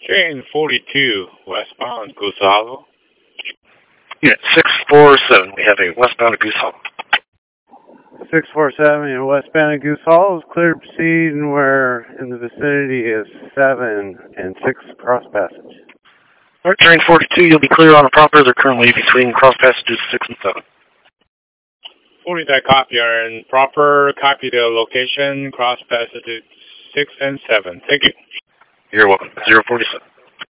Train 42, westbound Goose Hollow. Unit 647, we have a westbound Goose Hollow. 647, you're westbound Goose Hollow is clear to proceed, and we're in the vicinity is 7 and 6 cross passage. Alright, train 42, you'll be clear on the proper. They're currently between cross passages 6 and 7. 40 that copy are in proper. Copy the location, cross passages 6 and 7. Thank you. You're welcome. 047.